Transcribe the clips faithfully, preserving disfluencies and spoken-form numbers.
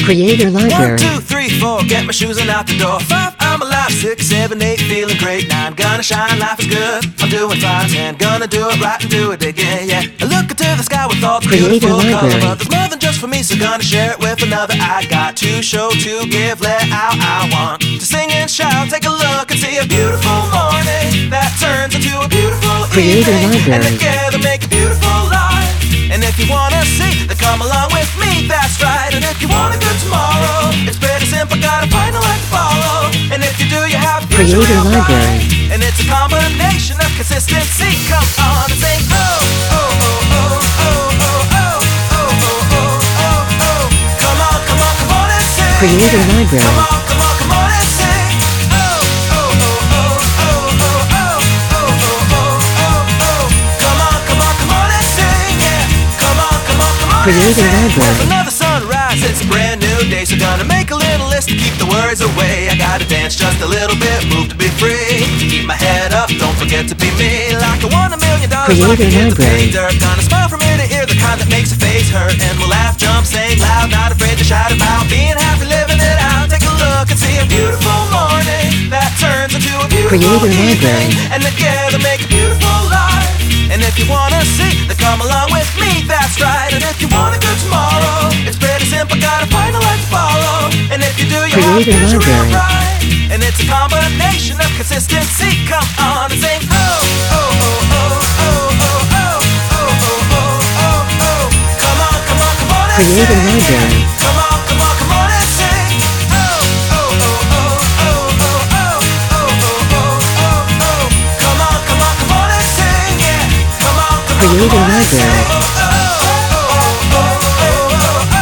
Creator One, Library. two, three, four, get my shoes and out the door. Five, I'm alive. Six, seven, eight, feeling great. Nine, gonna shine, life is good. I'm doing fine. Ten, gonna do it right and do it again, yeah. I look into the sky with all the Creator beautiful color, Library. but there's more than just for me, so gonna share it with another. I got to show, to give, let out. I want to sing and shout. Take a look and see a beautiful morning that turns into a beautiful Creator evening, and Library. together make a beautiful life. And if you wanna see, then come along with me, that's right. And if you want a good tomorrow, it's pretty simple, got a final life to follow. And if you do, you have a future Creator real bright. Library. And it's a combination of consistency. Come on and sing, oh, oh, oh, oh, oh, oh, oh, oh, oh, oh, oh, oh. Come on, come on, come on and sing. Creator Library. Come on, come on, come on and sing. Oh, oh, oh, oh, oh, oh, oh, oh, oh, oh, oh. Come on, come on, come on and sing, yeah. Come on, come on, come on and Creator sing. Library. With another sunrise, it's a brand new day, so gonna make a little list to keep the worries away. I gotta dance just a little bit, move to be free. Keep my head up, don't forget to be me. Like I won a million dollars, like I Creator get to pay Library. dirt. Gonna smile from ear to ear, the kind that makes your face hurt. And we'll laugh, jump, sing loud, not afraid to shout about being happy, living it out. Take a look and see a beautiful morning that turns into a beautiful Creator evening, Library. and together make a beautiful life. And if you wanna see, then come along with me, that's right. And if you want a good tomorrow, it's pretty simple, got a final life to follow. And if you do, you have a Creator future real Library. bright. And it's a combination of consistency. Come on and sing, oh, oh, oh, oh, oh, oh, oh, oh, oh, oh, oh, oh. Come on, come on, come on and Creator sing. Library. Come on, come on, come on and sing. Oh, oh, oh, oh, oh, oh, oh, oh, oh, oh, oh. Come on, come on, come on and sing, yeah. Come on, come on, Creator come on and Library. sing. Oh, oh, oh, oh, oh, oh, oh,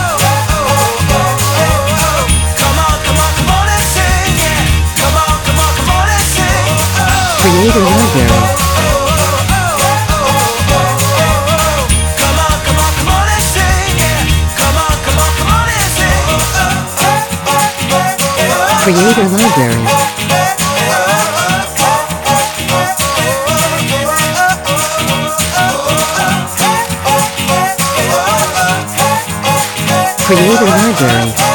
oh, oh. Come on, come on, come on and sing, yeah. Come on, come on, come on and sing. Oh, Creator Library. come on, come on, come on and sing, yeah. Come on, come on, come on and sing. Creator Library. Creator Library.